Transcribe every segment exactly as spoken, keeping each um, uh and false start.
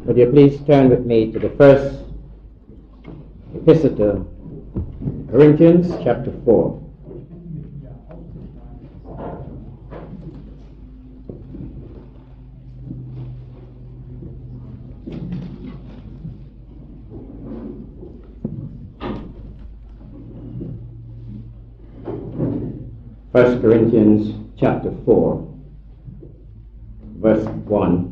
Would you please turn with me to the first epistle to Corinthians, chapter four. First Corinthians, chapter four, verse one.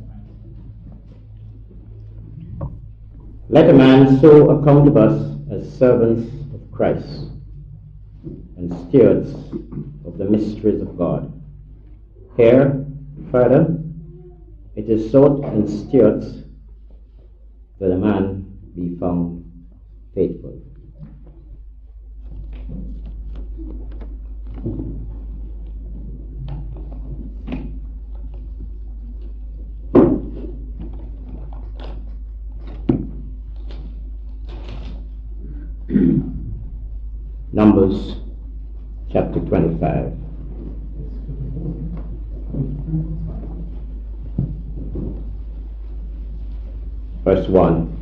Let a man so account of us as servants of Christ and stewards of the mysteries of God. Here, further, it is sought in stewards that a man be found faithful. Numbers chapter twenty-five. Verse one.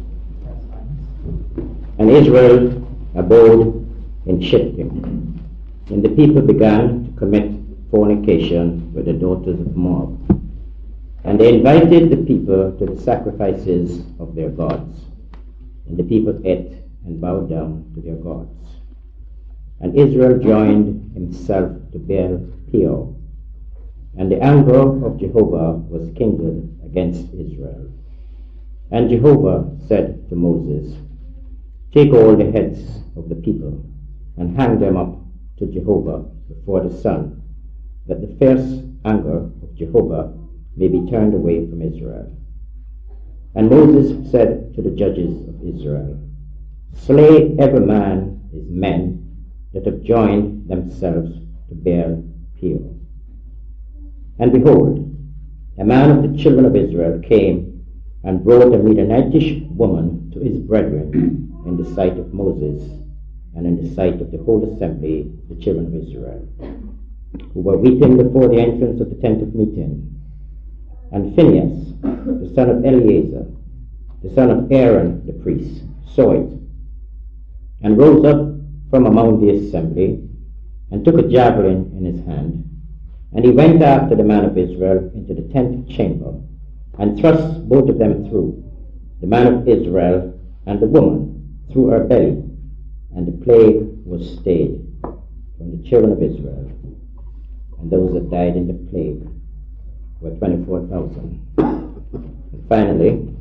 And Israel abode in Shittim, and the people began to commit fornication with the daughters of Moab. And they invited the people to the sacrifices of their gods, and the people ate and bowed down to their gods. And Israel joined himself to Baal Peor, and the anger of Jehovah was kindled against Israel. And Jehovah said to Moses, Take all the heads of the people, and hang them up to Jehovah before the sun, that the fierce anger of Jehovah may be turned away from Israel. And Moses said to the judges of Israel, Slay every man his men that have joined themselves to Baal Peor. And behold, a man of the children of Israel came and brought a Midianitish woman to his brethren in the sight of Moses and in the sight of the whole assembly, the children of Israel, who were weeping before the entrance of the tent of meeting. And Phinehas, the son of Eleazar, the son of Aaron the priest, saw it, and rose up from among the assembly, and took a javelin in his hand, and he went after the man of Israel into the tent chamber, and thrust both of them through, the man of Israel and the woman through her belly, and the plague was stayed from the children of Israel, and those that died in the plague were twenty-four thousand. And finally,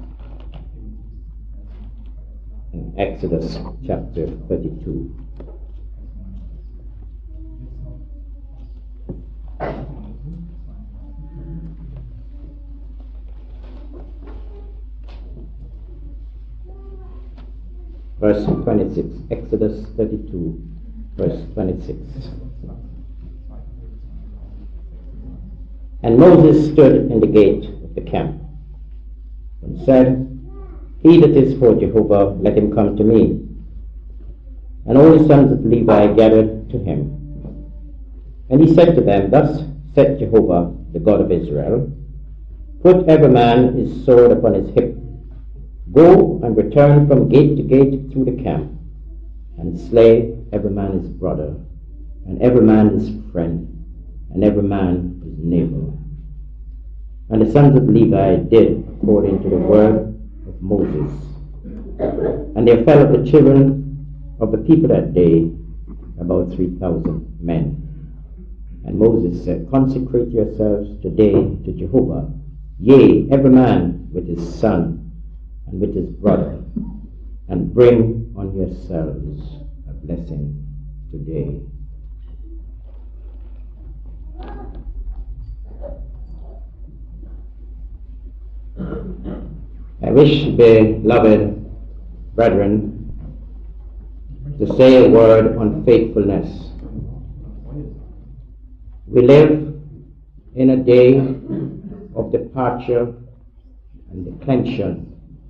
in Exodus chapter thirty-two. Verse twenty-six. Exodus thirty-two, verse twenty-six. And Moses stood in the gate of the camp and said, He that is for Jehovah, let him come to me. And all the sons of Levi gathered to him. And he said to them, Thus said Jehovah, the God of Israel, Put every man his sword upon his hip. Go and return from gate to gate through the camp, and slay every man his brother, and every man his friend, and every man his neighbor. And the sons of Levi did according to the word of Moses. And there fell of the children of the people that day about three thousand men. And Moses said, Consecrate yourselves today to Jehovah, yea, every man with his son and with his brother, and bring on yourselves a blessing today. I wish, beloved brethren, to say a word on faithfulness. We live in a day of departure and declension,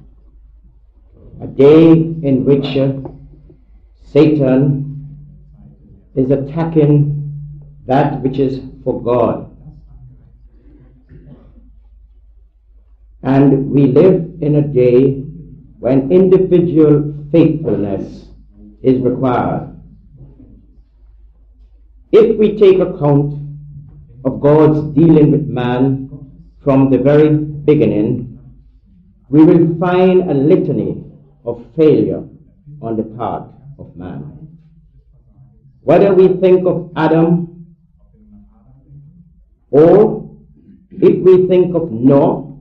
a day in which uh, Satan is attacking that which is for God. And we live in a day when individual faithfulness is required. If we take account of God's dealing with man from the very beginning, we will find a litany of failure on the part of man. Whether we think of Adam, or if we think of Noah,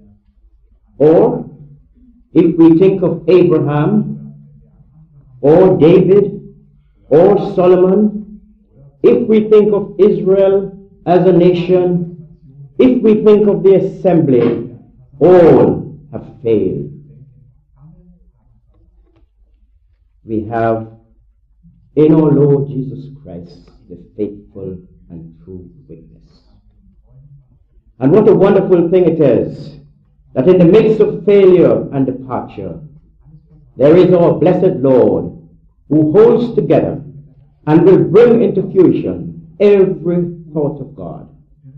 or if we think of Abraham, or David, or Solomon, if we think of Israel as a nation, if we think of the assembly, all have failed. We have in our Lord Jesus Christ the faithful and true witness. And what a wonderful thing it is that in the midst of failure and departure, there is our blessed Lord who holds together and will bring into fruition every thought of God.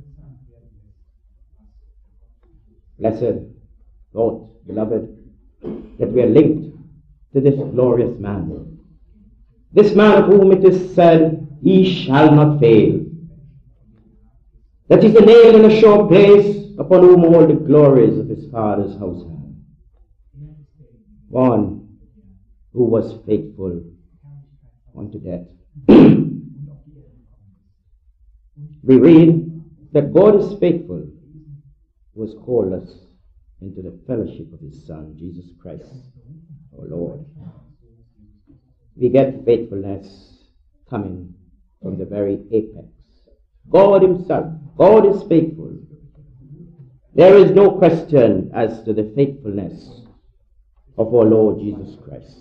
Blessed thought, beloved, that we are linked to this glorious man. This man of whom it is said, he shall not fail. That is the nail in a sure place upon whom all the glories of his father's house hang. One who was faithful unto death. We read that God is faithful, who has called us into the fellowship of his Son, Jesus Christ, our Lord. We get faithfulness coming from the very apex. God himself, God is faithful. There is no question as to the faithfulness of our Lord Jesus Christ.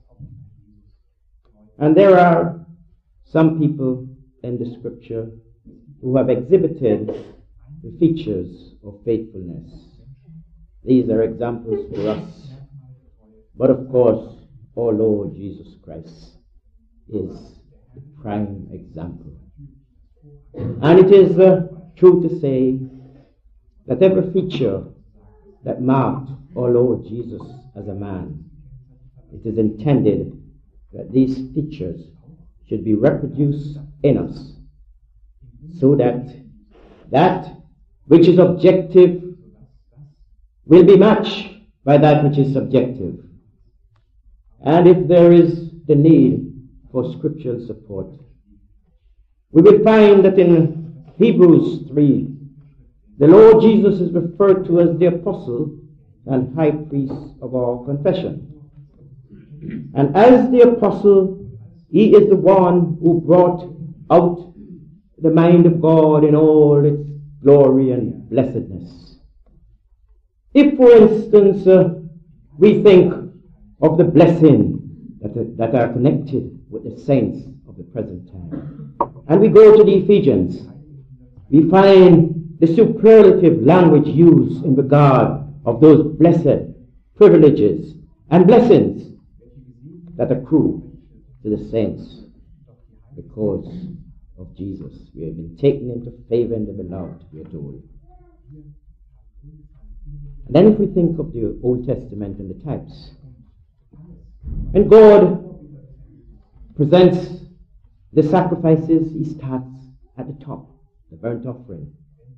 And there are some people in the scripture who have exhibited the features of faithfulness. These are examples for us. But of course, our Lord Jesus Christ is the prime example. And it is uh, true to say that every feature that marked our Lord Jesus as a man, it is intended that these features should be reproduced in us, so that that which is objective will be matched by that which is subjective. And if there is the need for scriptural support, we will find that in Hebrews three, the Lord Jesus is referred to as the apostle and high priest of our confession. And as the apostle, he is the one who brought out the mind of God in all its glory and blessedness. If, for instance, uh, we think of the blessing that are, that are connected with the saints of the present time, and we go to the Ephesians, we find the superlative language used in regard of those blessed privileges and blessings that accrue to the saints because of Jesus. We have been taken into favor in the beloved, we are told. And then if we think of the Old Testament and the types, when God presents the sacrifices, he starts at the top, the burnt offering.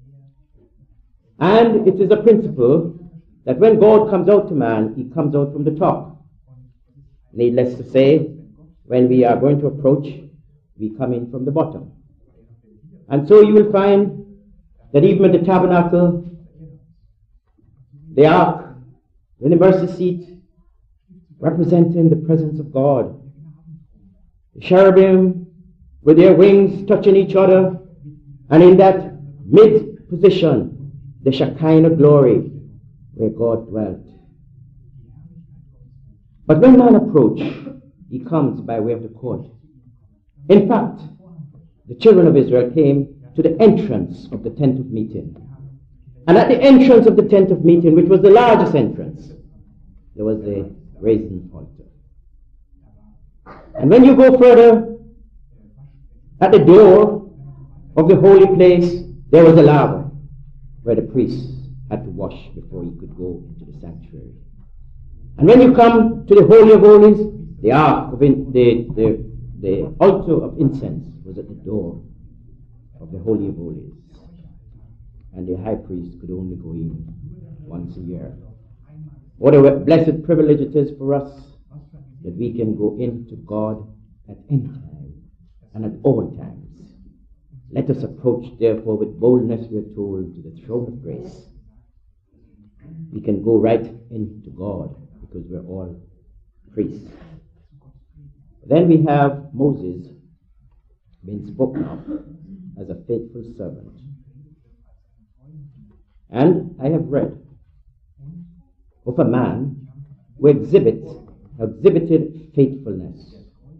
And it is a principle that when God comes out to man, he comes out from the top. Needless to say, when we are going to approach, we come in from the bottom. And so you will find that even at the tabernacle, the ark, the mercy seat, representing the presence of God. The cherubim with their wings touching each other, and in that mid position, the Shekinah glory where God dwelt. But when man approached, he comes by way of the court. In fact, the children of Israel came to the entrance of the tent of meeting. And at the entrance of the tent of meeting, which was the largest entrance, there was the brazen altar. And when you go further, at the door of the holy place, there was a laver where the priests had to wash before he could go into the sanctuary. And when you come to the Holy of Holies, the ark of in, the, the, the altar of incense was at the door of the Holy of Holies. And the high priest could only go in once a year. What a blessed privilege it is for us that we can go into God at any time and at all times. Let us approach, therefore, with boldness, we are told, to the throne of grace. We can go right into God because we're all priests. Then we have Moses being spoken of as a faithful servant. And I have read of a man who exhibits, exhibited faithfulness.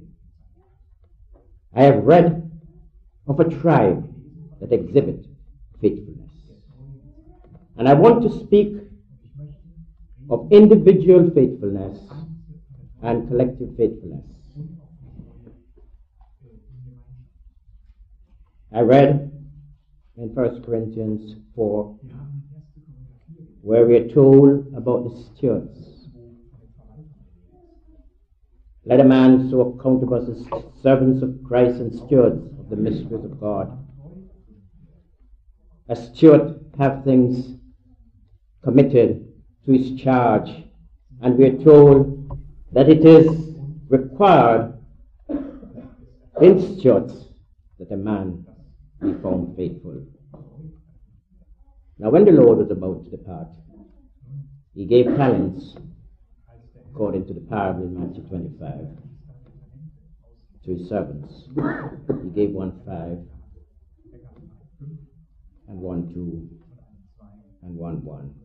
I have read of a tribe that exhibit faithfulness. And I want to speak of individual faithfulness and collective faithfulness. I read in First Corinthians four, where we are told about the stewards. Let a man so account of us as servants of Christ and stewards of the mysteries of God. A steward have things committed to his charge, and we are told that it is required in stewards that a man be found faithful. Now when the Lord was about to depart, he gave talents, according to the parable in Matthew twenty-five, to his servants. He gave one five, and one two, and one one.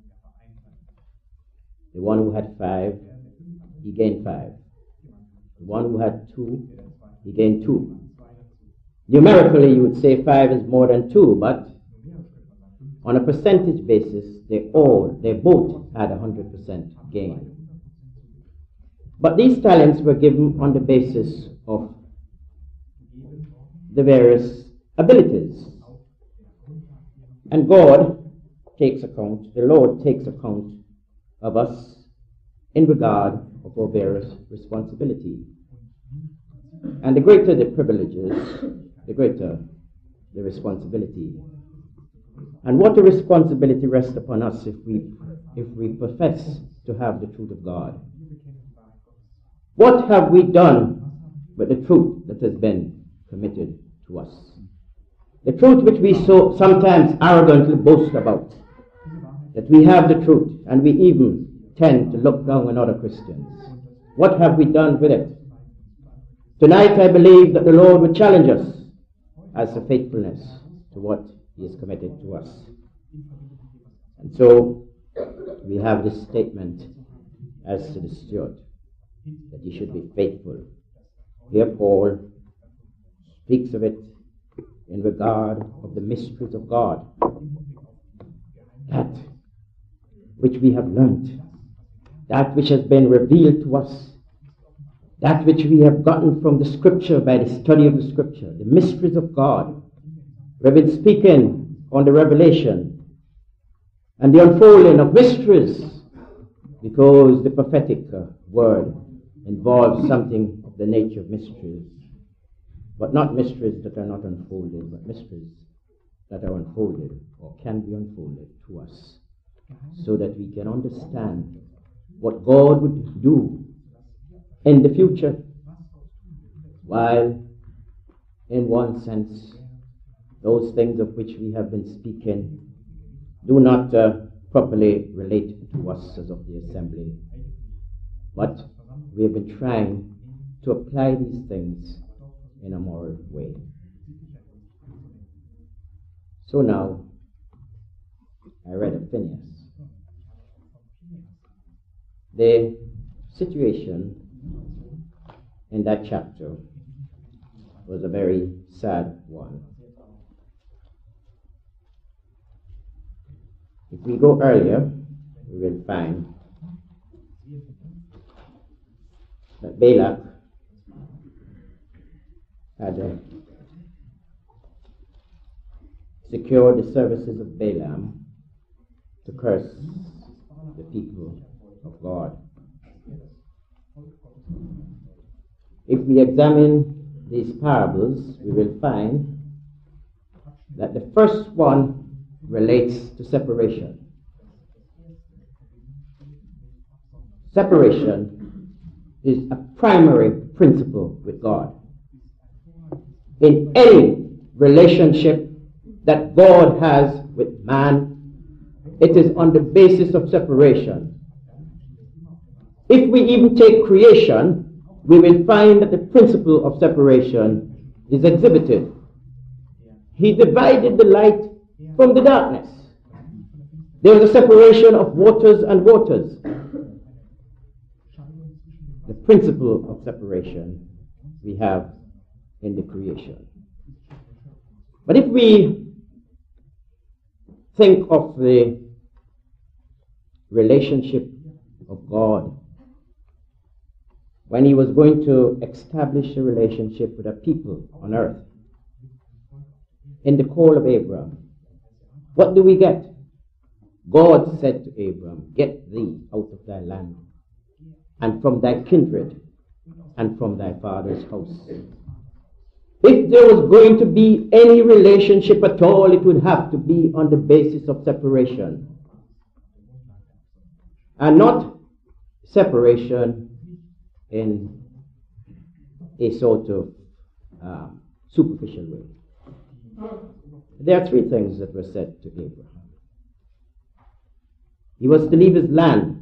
The one who had five, he gained five. The one who had two, he gained two. Numerically, you would say five is more than two, but on a percentage basis, they all, they both had a hundred percent gain. But these talents were given on the basis of the various abilities. And God takes account, the Lord takes account of us in regard of our various responsibility. And the greater the privileges, the greater the responsibility. And what a responsibility rests upon us if we if we profess to have the truth of God. What have we done with the truth that has been committed to us? The truth which we so sometimes arrogantly boast about, that we have the truth, and we even tend to look down on other Christians. What have we done with it? Tonight I believe that the Lord will challenge us as to faithfulness to what He has committed to us. And so we have this statement as to the steward, that he should be faithful. Here Paul speaks of it in regard of the mysteries of God, that which we have learnt, that which has been revealed to us, that which we have gotten from the Scripture by the study of the Scripture, the mysteries of God. We've been speaking on the revelation and the unfolding of mysteries, because the prophetic uh, word involves something of the nature of mysteries, but not mysteries that are not unfolded, but mysteries that are unfolded or can be unfolded to us, so that we can understand what God would do in the future, while in one sense those things of which we have been speaking do not uh, properly relate to us as of the assembly, but we have been trying to apply these things in a moral way. So now, I read of Phineas. The situation in that chapter was a very sad one. If we go earlier, we will find that Balak had uh, secured the services of Balaam to curse the people of God. If we examine these parables, we will find that the first one relates to separation. Separation is a primary principle with God. In any relationship that God has with man, it is on the basis of separation. If we even take creation, we will find that the principle of separation is exhibited. He divided the light from the darkness. There was a separation of waters and waters. The principle of separation we have in the creation. But if we think of the relationship of God, when he was going to establish a relationship with a people on earth, in the call of Abraham, what do we get? God said to Abraham, "Get thee out of thy land, and from thy kindred, and from thy father's house." If there was going to be any relationship at all, it would have to be on the basis of separation. And not separation in a sort of um, superficial way. There are three things that were said to Abraham. He was to leave his land.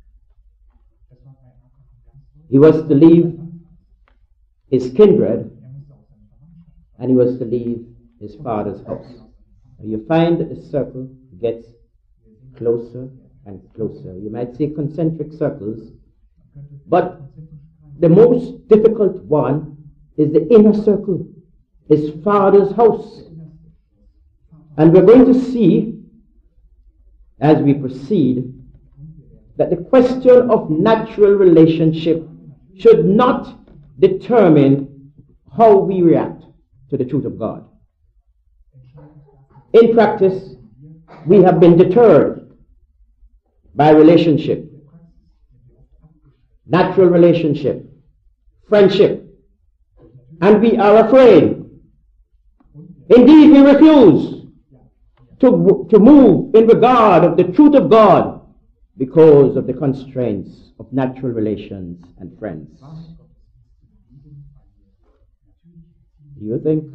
He was to leave his kindred, and he was to leave his father's house. Now you find that the circle gets closer and closer. You might say concentric circles, but the most difficult one is the inner circle, his father's house. And we're going to see, as we proceed, that the question of natural relationship should not determine how we react to the truth of God. In practice, we have been deterred by relationship, natural relationship, friendship, and we are afraid. Indeed, we refuse to, to move in regard of the truth of God because of the constraints of natural relations and friends. Do you think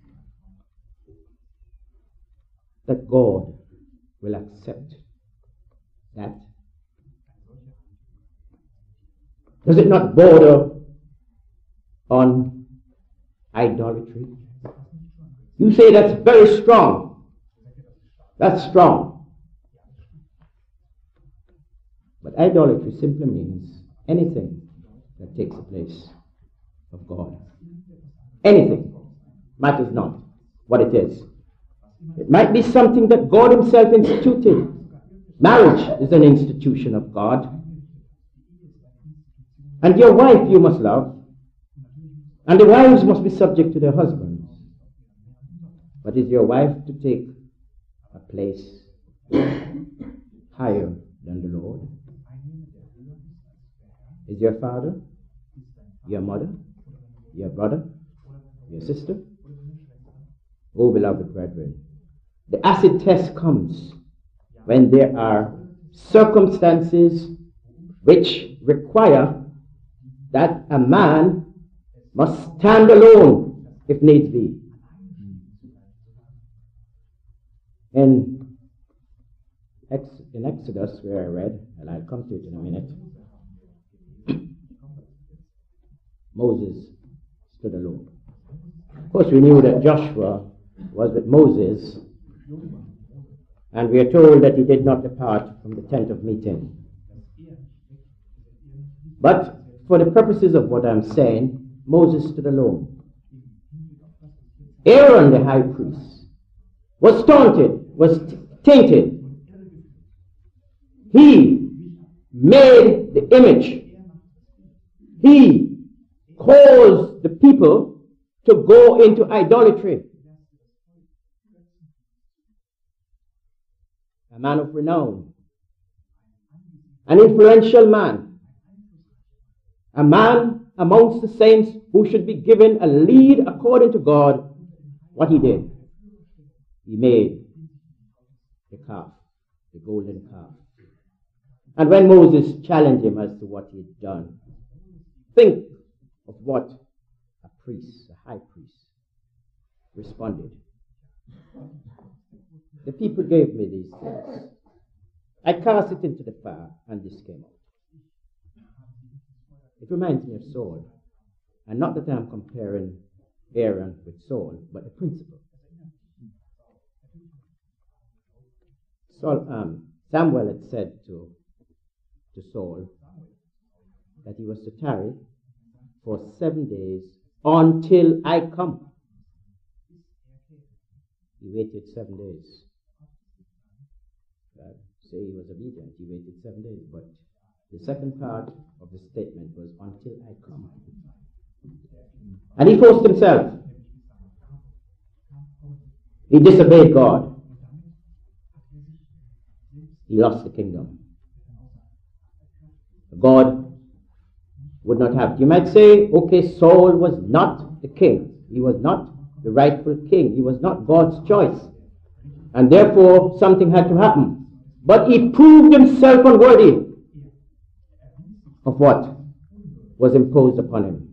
that God will accept that? Does it not border on idolatry? You say that's very strong. That's strong. But idolatry simply means anything that takes the place of God. Anything. Matters not what it is. It might be something that God himself instituted. Marriage is an institution of God. And your wife you must love. And the wives must be subject to their husbands. But is your wife to take a place higher than the Lord? Is your father, your mother, your brother, your sister? Oh, beloved brethren, the acid test comes when there are circumstances which require that a man must stand alone if needs be. In, Ex- in Exodus, where I read, and I'll come to it in a minute, Moses stood alone. Of course, we knew that Joshua was with Moses, and we are told that he did not depart from the tent of meeting. But for the purposes of what I'm saying, Moses stood alone. Aaron, the high priest, was taunted, was t- tainted. He made the image. He caused the people to go into idolatry. a man of renown, an influential man, a man amongst the saints who should be given a lead according to God. What he did, he made the calf, the golden calf. And when Moses challenged him as to what he had done, think of what a priest, a high priest, responded. The people gave me these things. I cast it into the fire, and this came out. It reminds me of Saul. And not that I'm comparing Aaron with Saul, but the principle. Saul, um, Samuel had said to, to Saul that he was to tarry for seven days until I come. He waited seven days. Uh, say he was obedient. He waited seven days, but the second part of the statement was until I come. And he forced himself. He disobeyed God. He lost the kingdom. God would not have it. You might say, okay, Saul was not the king. He was not the rightful king. He was not God's choice. And therefore, something had to happen. But he proved himself unworthy of what was imposed upon him.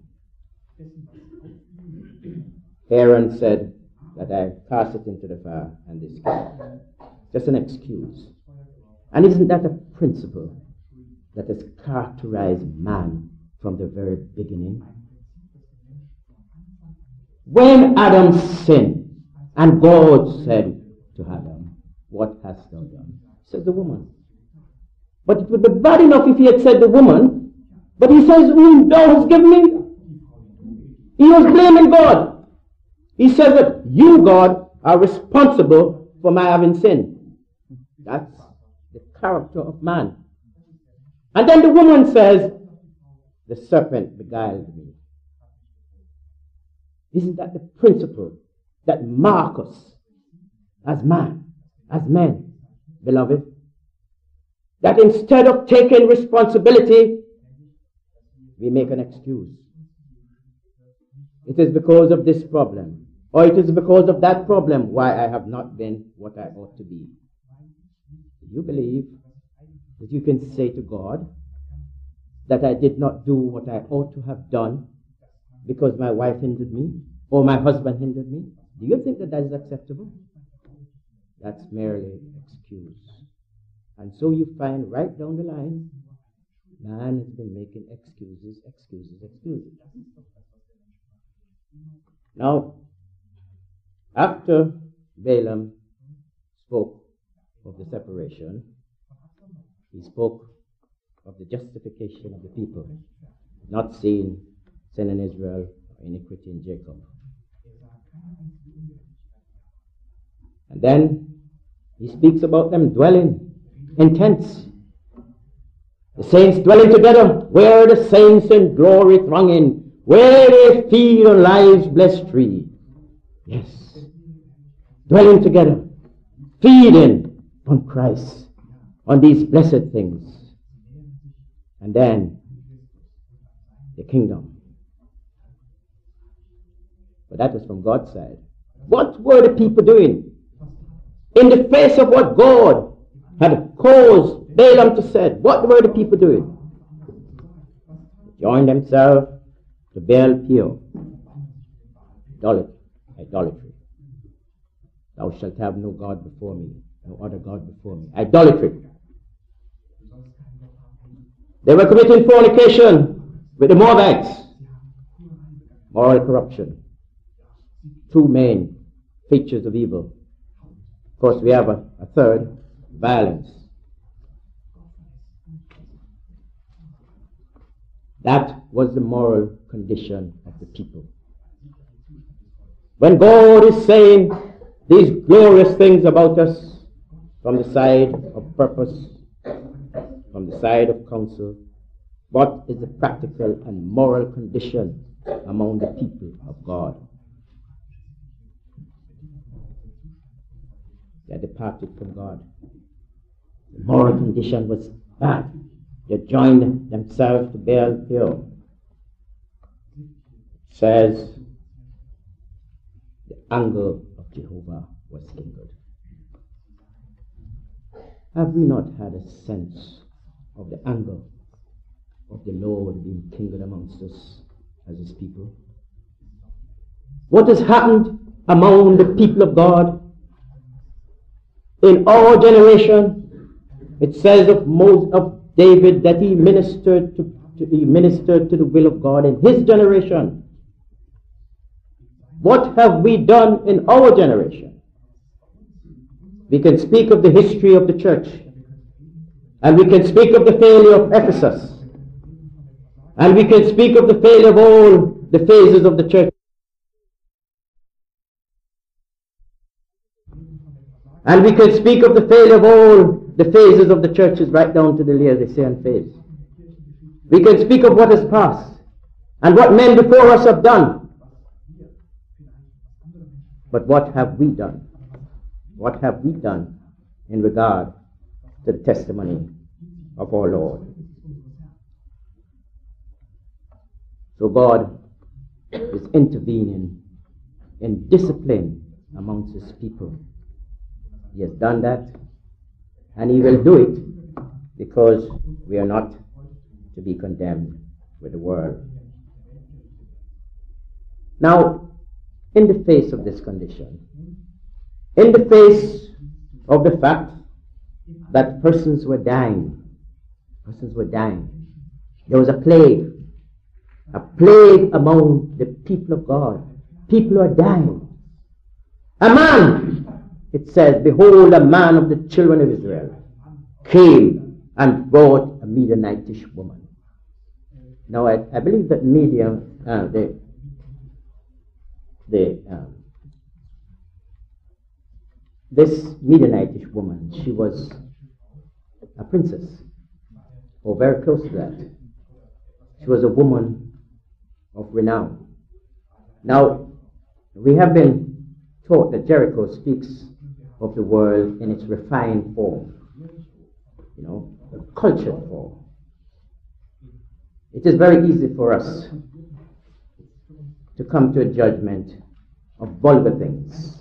Aaron said that I cast it into the fire and this came. Just an excuse. And isn't that a principle that has characterized man from the very beginning? When Adam sinned, and God said to Adam, what hast thou done? Says the woman. But it would be bad enough if he had said the woman, but he says, whom thou hast given me. He was blaming God. He says that you, God, are responsible for my having sinned. That's the character of man. And then the woman says, the serpent beguiled me. Isn't that the principle that marks us as man, as men, beloved? That instead of taking responsibility, we make an excuse. It is because of this problem, or it is because of that problem why I have not been what I ought to be. Do you believe that you can say to God that I did not do what I ought to have done because my wife hindered me or my husband hindered me? Do you think that that is acceptable? That's merely excuse. And so you find right down the line, man has been making excuses, excuses, excuses. Now, after Balaam spoke of the separation, he spoke of the justification of the people, not seeing sin in Israel or iniquity in Jacob. And then he speaks about them dwelling in tents. The saints dwelling together, where the saints in glory thronging, where they feed on life's blessed tree. Yes, dwelling together, feeding on Christ, on these blessed things. And then the kingdom. But that was from God's side. What were the people doing? In the face of what God had caused Balaam to say, what were the people doing? Joined themselves to Baal Peor. Idolatry. Idolatry. Thou shalt have no God before me, no other God before me. Idolatry. They were committing fornication with the Moabites. Moral corruption. Two main features of evil. Of course, we have a, a third, violence. That was the moral condition of the people. When God is saying these glorious things about us from the side of purpose, from the side of counsel, what is the practical and moral condition among the people of God? They are departed from God. The moral condition was bad. They joined themselves to Baal Peor. It says the anger of Jehovah was kindled. Have we not had a sense of the anger of the Lord being kindled amongst us as his people? What has happened among the people of God in our generation? It says of Moses, of David, that he ministered to, to he ministered to the will of God in his generation. What have we done in our generation? We can speak of the history of the church, and we can speak of the failure of Ephesus, and we can speak of the failure of all the phases of the church. And we can speak of the failure of all the phases of the churches right down to the Laodicean phase. We can speak of what has passed and what men before us have done. But what have we done? What have we done in regard to the testimony of our Lord? So God is intervening in discipline amongst his people. He has done that, and he will do it because we are not to be condemned with the world. Now, in the face of this condition, in the face of the fact that persons were dying, persons were dying, there was a plague, a plague among the people of God. People are dying. A man, it says, behold, a man of the children of Israel came and brought a Midianitish woman. Now, I, I believe that Midian, uh, the, the, um, this Midianitish woman, she was a princess, or very close to that. She was a woman of renown. Now, we have been taught that Jericho speaks of the world in its refined form, you know, a cultured form. It is very easy for us to come to a judgment of vulgar things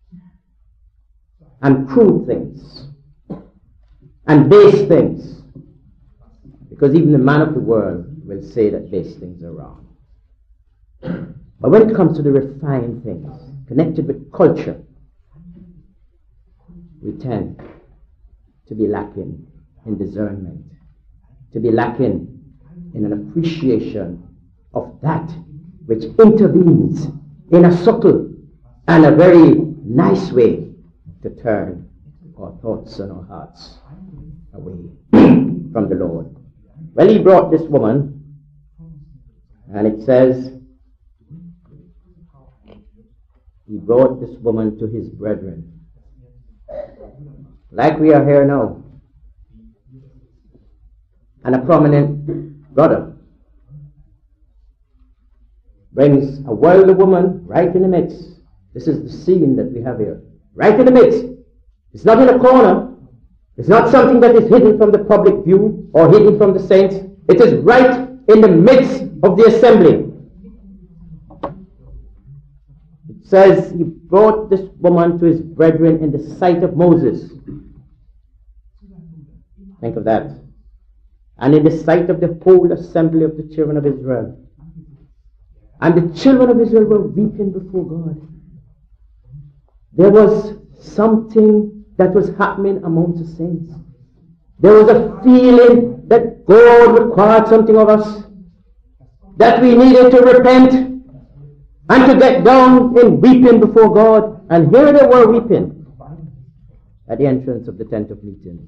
and crude things and base things, because even the man of the world will say that base things are wrong. But when it comes to the refined things connected with culture, we tend to be lacking in discernment, to be lacking in an appreciation of that which intervenes in a subtle and a very nice way to turn our thoughts and our hearts away from the Lord. Well, he brought this woman, and it says, he brought this woman to his brethren. Like we are here now. And a prominent brother brings a worldly woman right in the midst. This is the scene that we have here. Right in the midst. It's not in a corner. It's not something that is hidden from the public view or hidden from the saints. It is right in the midst of the assembly. It says he brought this woman to his brethren in the sight of Moses. Think of that. And in the sight of the whole assembly of the children of Israel. And the children of Israel were weeping before God. There was something that was happening amongst the saints. There was a feeling that God required something of us, that we needed to repent and to get down in weeping before God. And here they were weeping at the entrance of the tent of meeting.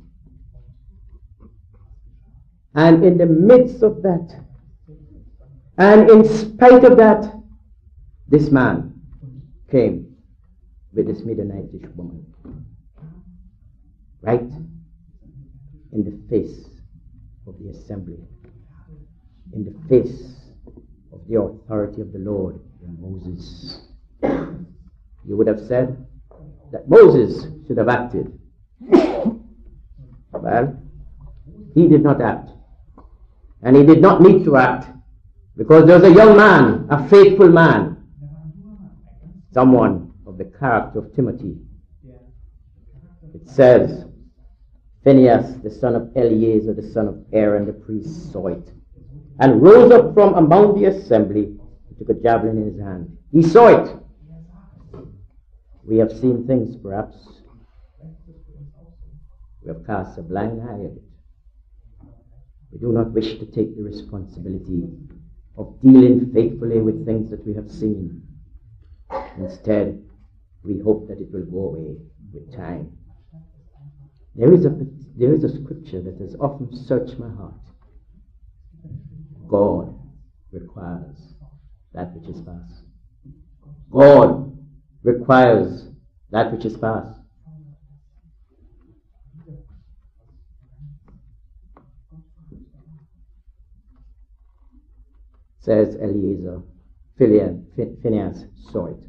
And in the midst of that, and in spite of that, this man came with this Midianitish woman. Right in the face of the assembly, in the face of the authority of the Lord in Moses. You would have said that Moses should have acted. But Well, he did not act. And he did not need to act, because there was a young man, a faithful man, someone of the character of Timothy. It says, Phinehas, the son of Eleazar, the son of Aaron, the priest, saw it, and rose up from among the assembly, and took a javelin in his hand. He saw it. We have seen things, perhaps. We have cast a blind eye at it. We do not wish to take the responsibility of dealing faithfully with things that we have seen. Instead, we hope that it will go away with time. There is a, there is a scripture that has often searched my heart. God requires that which is past. God requires that which is past. Says Eleazar, Phinehas saw it.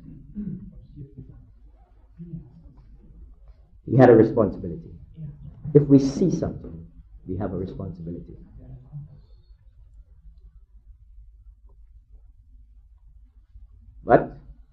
He had a responsibility. If we see something, we have a responsibility. But,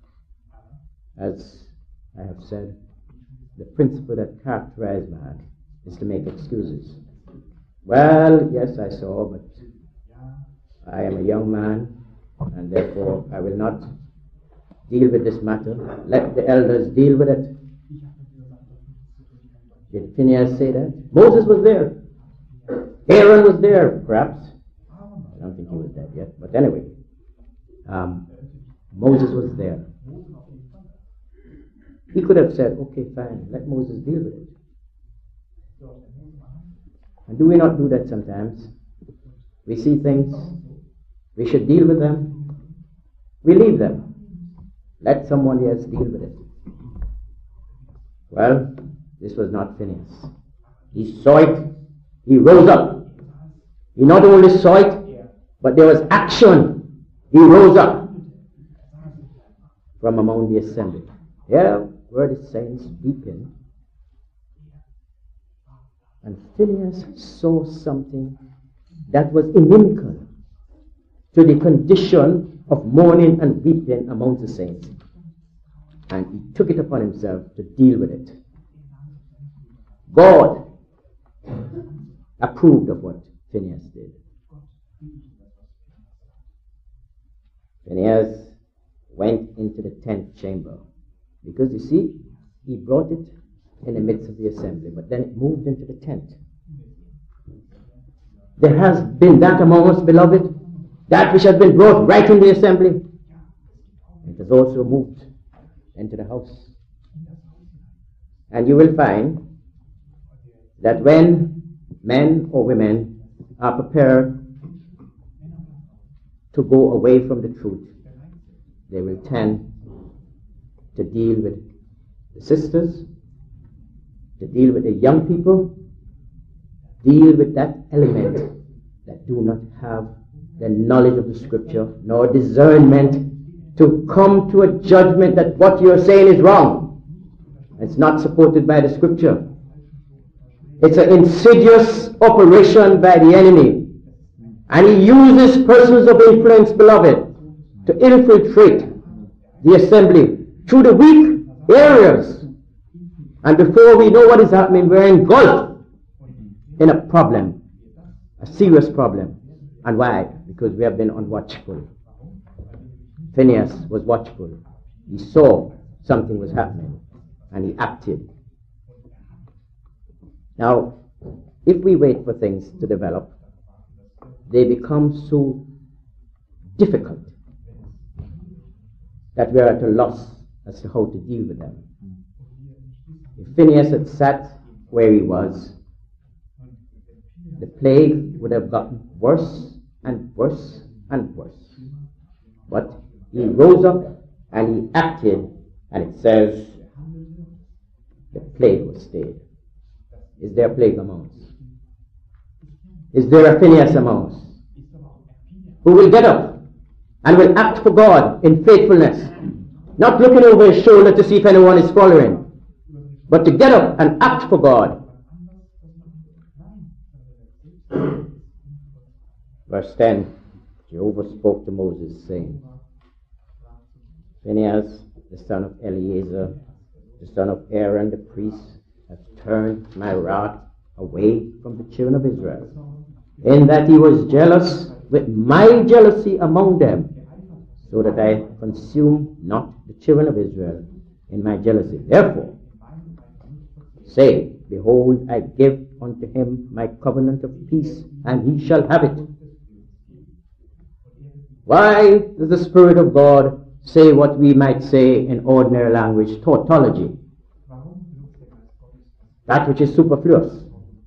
as I have said, the principle that characterizes man is to make excuses. Well, yes, I saw, but I am a young man, and therefore I will not deal with this matter. Let the elders deal with it. Did Phinehas say that? Moses was there. Aaron was there, perhaps. I don't think he was dead yet, but anyway. Um, Moses was there. He could have said, okay, fine, let Moses deal with it. And do we not do that sometimes? We see things, we should deal with them, we leave them. Let someone else deal with it. Well, this was not Phinehas. He saw it, he rose up. He not only saw it, but there was action. He rose up from among the assembly. Yeah, were the saints weeping. And Phinehas saw something that was inimical to the condition of mourning and weeping among the saints. And he took it upon himself to deal with it. God approved of what Phinehas did. Phinehas went into the tent chamber, because you see, he brought it in the midst of the assembly, but then it moved into the tent. There has been that among us, beloved, that which has been brought right in the assembly. It has also moved into the house. And you will find that when men or women are prepared to go away from the truth, they will tend to deal with the sisters, to deal with the young people, deal with that element that do not have the knowledge of the scripture nor discernment to come to a judgment that what you're saying is wrong. It's not supported by the scripture. It's an insidious operation by the enemy. And he uses persons of influence, beloved, to infiltrate the assembly through the weak areas. And before we know what is happening, we're engulfed in a problem, a serious problem. And why? Because we have been unwatchful. Phinehas was watchful. He saw something was happening, and he acted. Now, if we wait for things to develop, they become so difficult that we are at a loss as to how to deal with them. If Phinehas had sat where he was, the plague would have gotten worse and worse and worse. But he rose up and he acted, and it says the plague was stayed. Is there a plague among us? Is there a Phinehas among us who will get up and will act for God in faithfulness, not looking over his shoulder to see if anyone is following, but to get up and act for God? Verse ten, Jehovah spoke to Moses, saying, Phinehas, the son of Eleazar, the son of Aaron the priest, has turned my wrath away from the children of Israel, in that he was jealous with my jealousy among them, so that I consume not the children of Israel in my jealousy. Therefore, say, behold, I give unto him my covenant of peace, and he shall have it. Why does the Spirit of God say what we might say in ordinary language, tautology? That which is superfluous.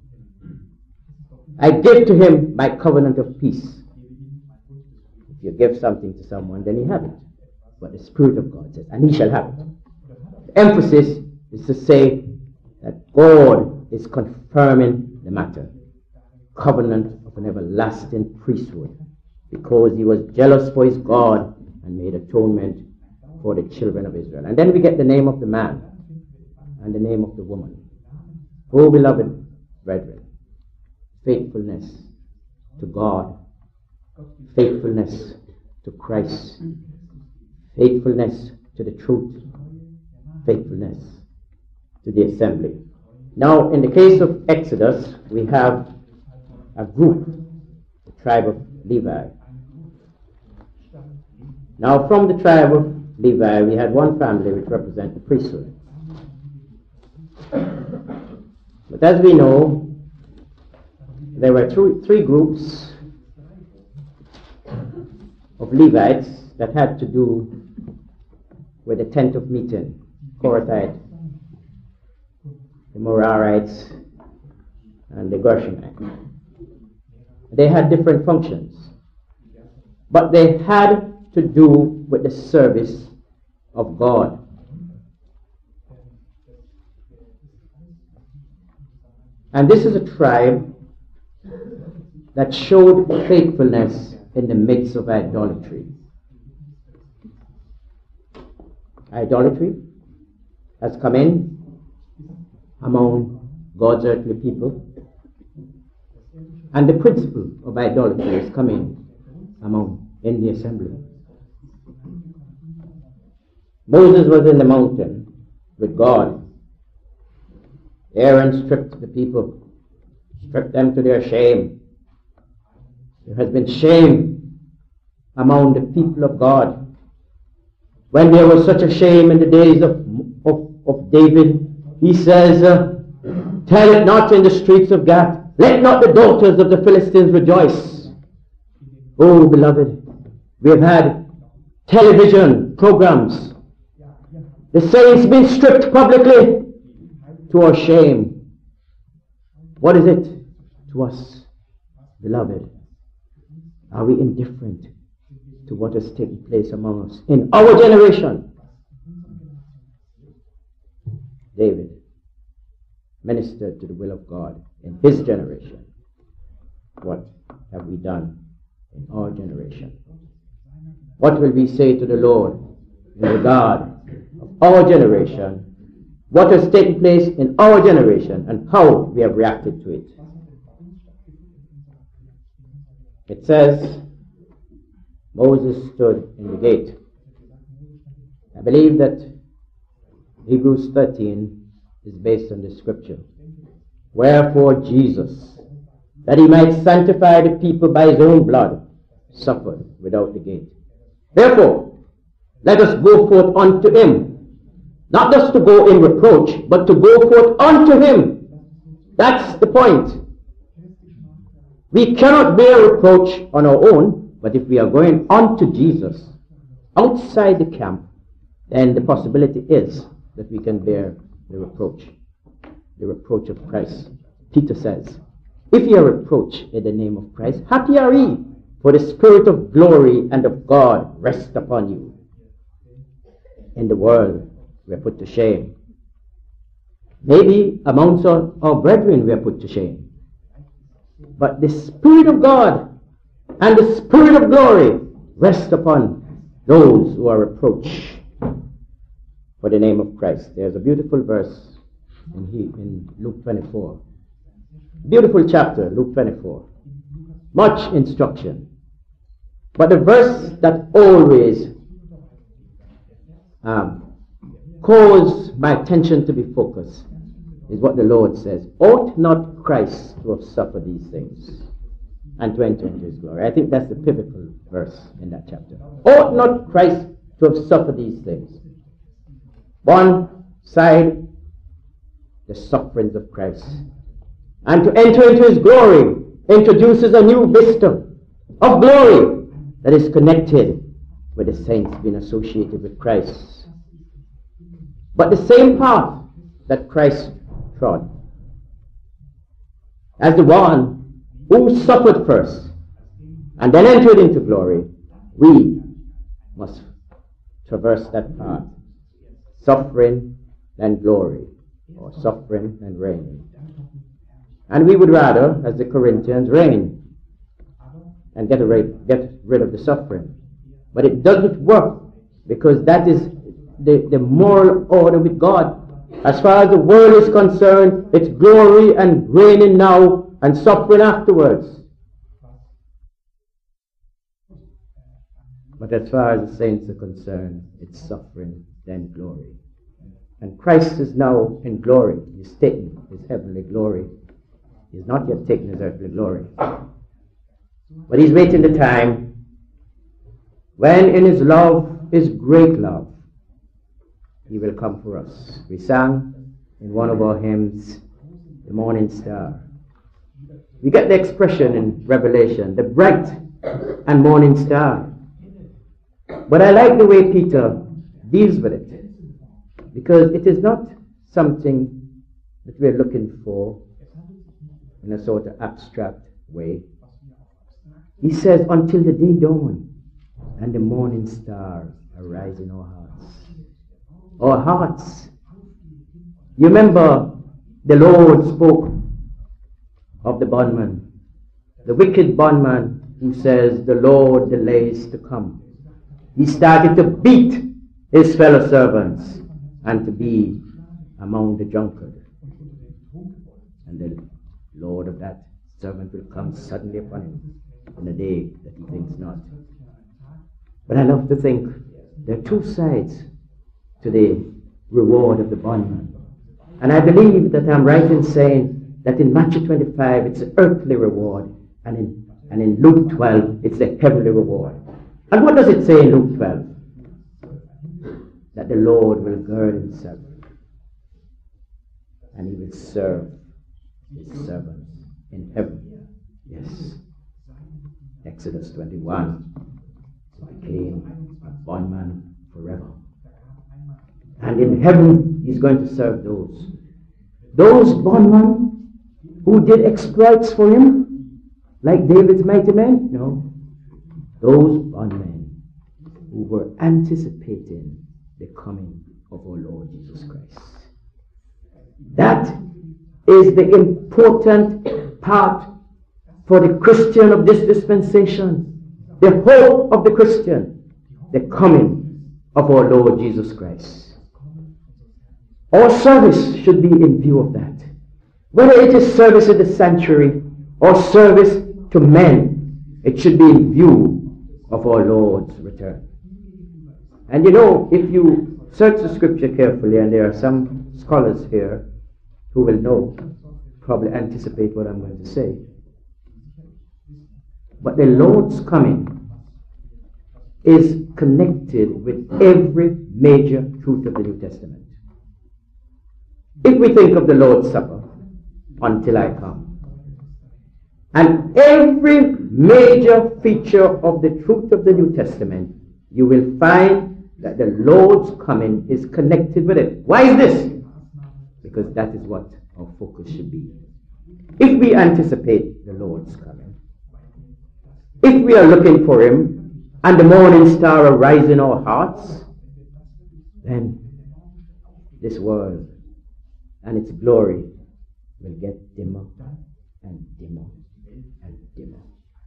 I give to him my covenant of peace. If you give something to someone, then he have it. But the Spirit of God says, and he shall have it. The emphasis is to say that God is confirming the matter. Covenant of an everlasting priesthood. Because he was jealous for his God and made atonement for the children of Israel. And then we get the name of the man and the name of the woman. Oh, beloved brethren, faithfulness to God, faithfulness to Christ, faithfulness to the truth, faithfulness to the assembly. Now, in the case of Exodus, we have a group, the tribe of Levi. Now, from the tribe of Levi, we had one family which represents the priesthood. But as we know, there were three, three groups of Levites that had to do with the tent of meeting. Korathite, the Merarites, and the Gershonites. They had different functions, but they had to do with the service of God. And this is a tribe that showed faithfulness in the midst of idolatry. Idolatry has come in among God's earthly people, and the principle of idolatry has come in among in the assembly. Moses was in the mountain with God. Aaron stripped the people, stripped them to their shame. There has been shame among the people of God. When there was such a shame in the days of, of, of David, he says, uh, tell it not in the streets of Gath, let not the daughters of the Philistines rejoice. Oh, beloved, we have had television programs, the saints being stripped publicly to our shame. What is it to us, beloved? Are we indifferent to what has taken place among us in our generation? David ministered to the will of God in his generation. What have we done in our generation? What will we say to the Lord in regard of our generation? What has taken place in our generation and how we have reacted to it? It says, Moses stood in the gate. I believe that Hebrews thirteen is based on this scripture. Wherefore Jesus, that he might sanctify the people by his own blood, suffered without the gate. Therefore, let us go forth unto him, not just to go in reproach, but to go forth unto him. That's the point. We cannot bear reproach on our own, but if we are going unto Jesus, outside the camp, then the possibility is that we can bear the reproach, the reproach of Christ. Peter says, if ye are reproached in the name of Christ, happy are ye, for the Spirit of glory and of God rest upon you. In the world, we are put to shame. Maybe amongst our, our brethren we are put to shame. But the Spirit of God and the Spirit of glory rest upon those who are reproached for the name of Christ. There's a beautiful verse in, he, in Luke twenty-four. Beautiful chapter, Luke twenty-four. much instruction. But the verse that always um, caused my attention to be focused is what the Lord says. Ought not Christ to have suffered these things and to enter into his glory? I think that's the pivotal verse in that chapter. Ought not Christ to have suffered these things? One side, the sufferings of Christ. And to enter into his glory introduces a new vista of glory that is connected with the saints being associated with Christ. But the same path that Christ trod, as the one who suffered first and then entered into glory, we must traverse that path. Suffering and glory, or suffering and reign. And we would rather, as the Corinthians, reign and get rid, get rid of the suffering. But it doesn't work, because that is the, the moral order with God. As far as the world is concerned, it's glory and reigning now and suffering afterwards. But as far as the saints are concerned, it's suffering, then glory. And Christ is now in glory. He's taken his heavenly glory. He's not yet taken his earthly glory. But he's waiting the time when in his love, his great love, he will come for us. We sang in one of our hymns, the morning star. We get the expression in Revelation, the bright and morning star. But I like the way Peter deals with it, because it is not something that we're looking for in a sort of abstract way. He says, until the day dawn and the morning star arise in our hearts. Our hearts. You remember the Lord spoke of the bondman, the wicked bondman who says, the Lord delays to come. He started to beat his fellow servants and to be among the drunkard. And the Lord of that servant will come suddenly upon him in a day that he thinks not. But I love to think there are two sides to the reward of the bondman. And I believe that I'm right in saying that in Matthew twenty-five it's an earthly reward, and in, and in Luke twelve it's a heavenly reward. And what does it say in Luke twelve? That the Lord will gird himself and he will serve his servants in heaven. Yes. Exodus twenty-one. He became a bondman forever. And in heaven he's going to serve those. Those bondmen who did exploits for him, like David's mighty men? No. Those bondmen who were anticipating the coming of our Lord Jesus Christ. That is the important part for the Christian of this dispensation. The hope of the Christian, the coming of our Lord Jesus Christ. Our service should be in view of that. Whether it is service in the sanctuary or service to men, it should be in view of our Lord's return. And you know, if you search the scripture carefully, and there are some scholars here who will know, probably anticipate what I'm going to say. But the Lord's coming is connected with every major truth of the New Testament. If we think of the Lord's Supper, until I come, and every major feature of the truth of the New Testament, you will find that the Lord's coming is connected with it. Why is this? Because that is what our focus should be. If we anticipate the Lord's coming, if we are looking for him, and the morning star arise in our hearts, then this world and its glory will get dimmer and dimmer and dimmer,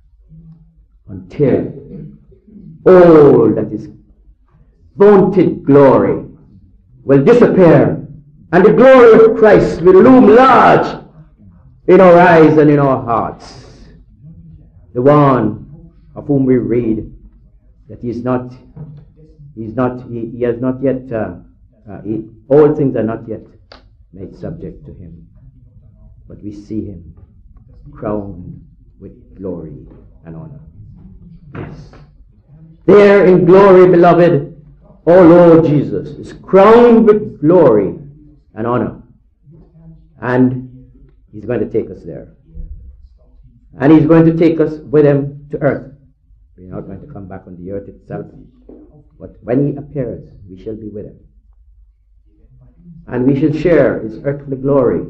until all that is vaunted glory will disappear, and the glory of Christ will loom large in our eyes and in our hearts. the one of whom we read that he's not, he's not, he, he has not yet, uh, uh, he, all things are not yet made subject to him. But we see him crowned with glory and honor. Yes. There in glory, beloved, our Lord Jesus is crowned with glory and honor. And he's going to take us there. And he's going to take us with him to earth. We're not going to come back on the earth itself. But when he appears, we shall be with him. And we shall share his earthly glory.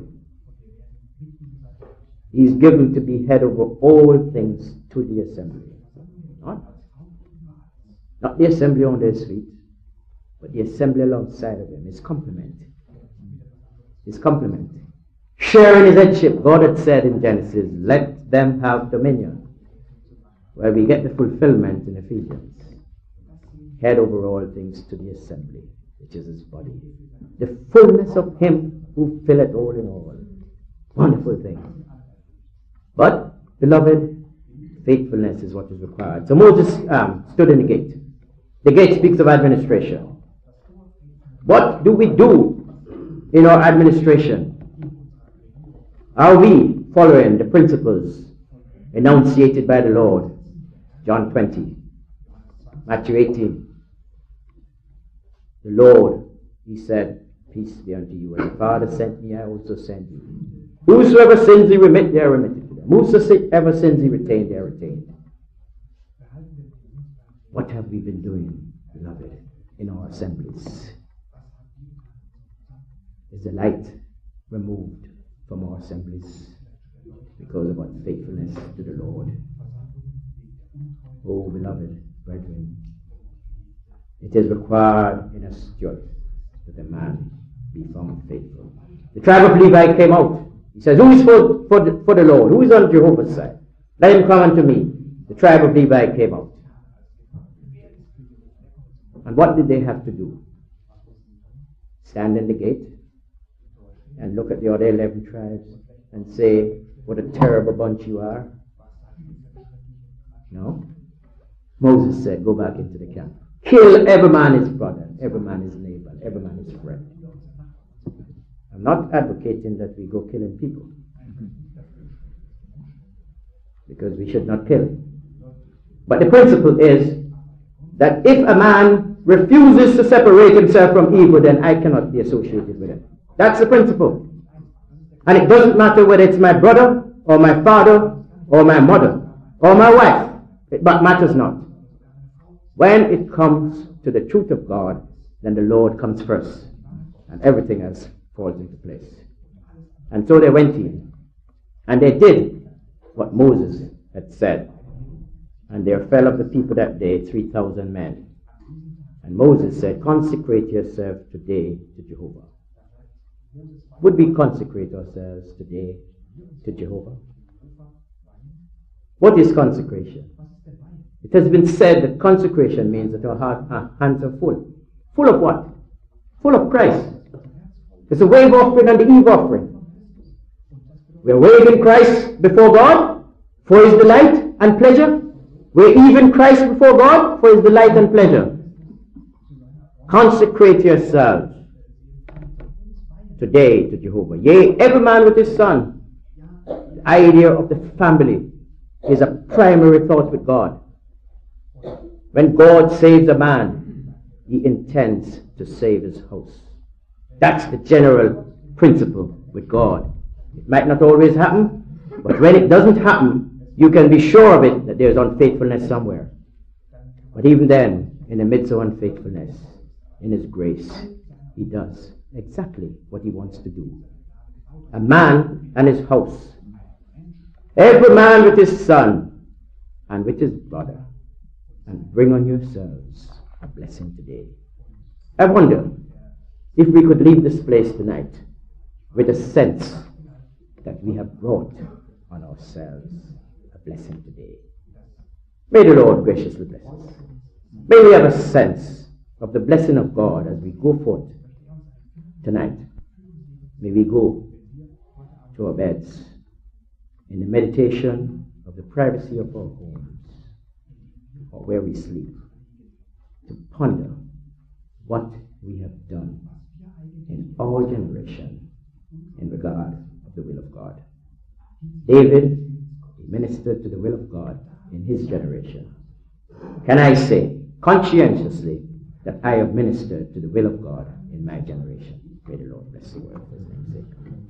He's given to be head over all things to the assembly. Not, not the assembly under his feet, but the assembly alongside of him, his complement. His complement. Sharing his headship. God had said in Genesis, let them have dominion. Where we get the fulfillment in Ephesians. Head over all things to the assembly, which is his body. The fullness of him who filleth all in all. Wonderful thing. But, beloved, faithfulness is what is required. So Moses um, stood in the gate. The gate speaks of administration. What do we do in our administration? Are we following the principles enunciated by the Lord? John twenty, Matthew eighteen. The Lord, he said, peace be unto you. As the Father sent me, I also send you. Whosoever sins he remit, they are remitted to them. Whosoever sins he retained, they are retained. What have we been doing, beloved, in our assemblies? Is the light removed from our assemblies because of unfaithfulness to the Lord? Oh, beloved brethren, it is required in us judge that a man be found faithful. The tribe of Levi came out. He says, who is for, for, the, for the Lord? Who is on Jehovah's side? Let him come unto me. The tribe of Levi came out. And what did they have to do? Stand in the gate and look at the other eleven tribes and say, what a terrible bunch you are? No. Moses said, go back into the camp. Kill every man his brother, every man his neighbor, every man his friend. I'm not advocating that we go killing people, because we should not kill. But the principle is that if a man refuses to separate himself from evil, then I cannot be associated with him. That's the principle. And it doesn't matter whether it's my brother or my father or my mother or my wife. It matters not. When it comes to the truth of God, then the Lord comes first, and everything else falls into place. And so they went in, and they did what Moses had said. And there fell of the people that day three thousand men. And Moses said, consecrate yourself today to Jehovah. Would we consecrate ourselves today to Jehovah? What is consecration? It has been said that consecration means that our, heart, our hands are full. Full of what? Full of Christ. It's a wave offering and the eve offering. We are waving Christ before God for his delight and pleasure. We're even Christ before God for his delight and pleasure. Consecrate yourselves today to Jehovah. Yea, every man with his son. The idea of the family is a primary thought with God. When God saves a man, he intends to save his house. That's the general principle with God. It might not always happen, but when it doesn't happen, you can be sure of it that there's unfaithfulness somewhere. But even then, in the midst of unfaithfulness, in his grace, he does exactly what he wants to do. A man and his house. Every man with his son and with his brother. And bring on yourselves a blessing today. I wonder if we could leave this place tonight with a sense that we have brought on ourselves a blessing today. May the Lord graciously bless us. May we have a sense of the blessing of God as we go forth tonight. May we go to our beds in the meditation of the privacy of our homes or where we sleep, to ponder what we have done in our generation in regard of the will of God. David ministered to the will of God in his generation. Can I say conscientiously that I have ministered to the will of God in my generation? May the Lord bless the word for his name's sake.